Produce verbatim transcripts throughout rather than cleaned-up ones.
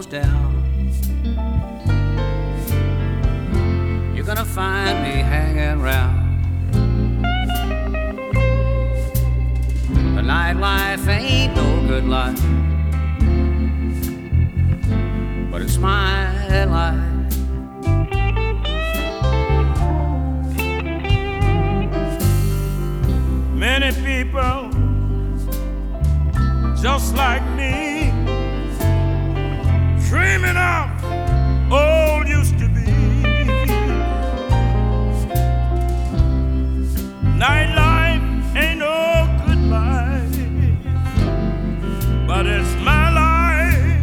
down, you're gonna find me hanging round. The nightlife ain't no good life, but it's my life. Many people just like me, dreaming of old used to be. Nightlife ain't no good life, but it's my life.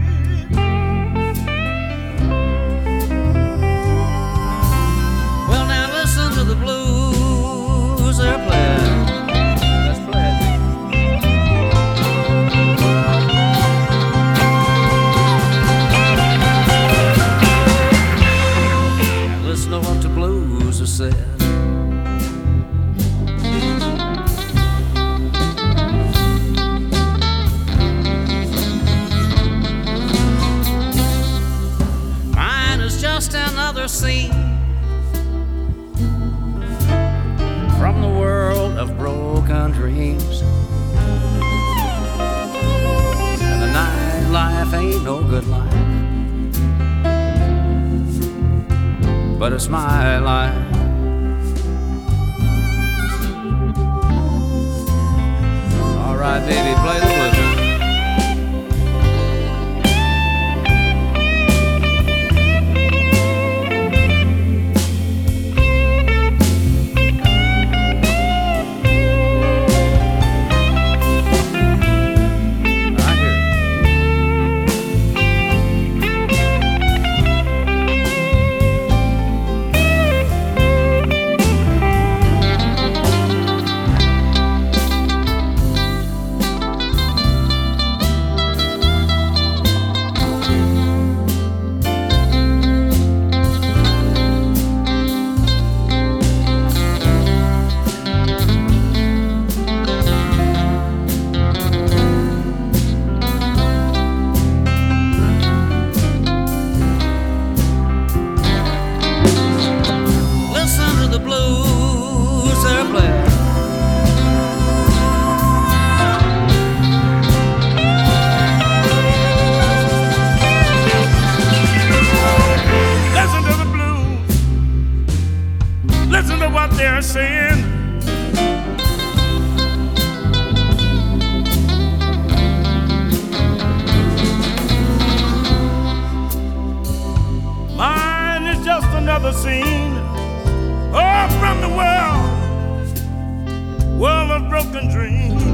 Well, now listen to the blues they're playing. Let's play it. Now listen to what the blues are said. Just another scene from the world of broken dreams. And the nightlife ain't no good life, but it's my life. All right, baby, play the blues. Listen to what they're saying. Mine is just another scene, oh, from the world, world of broken dreams.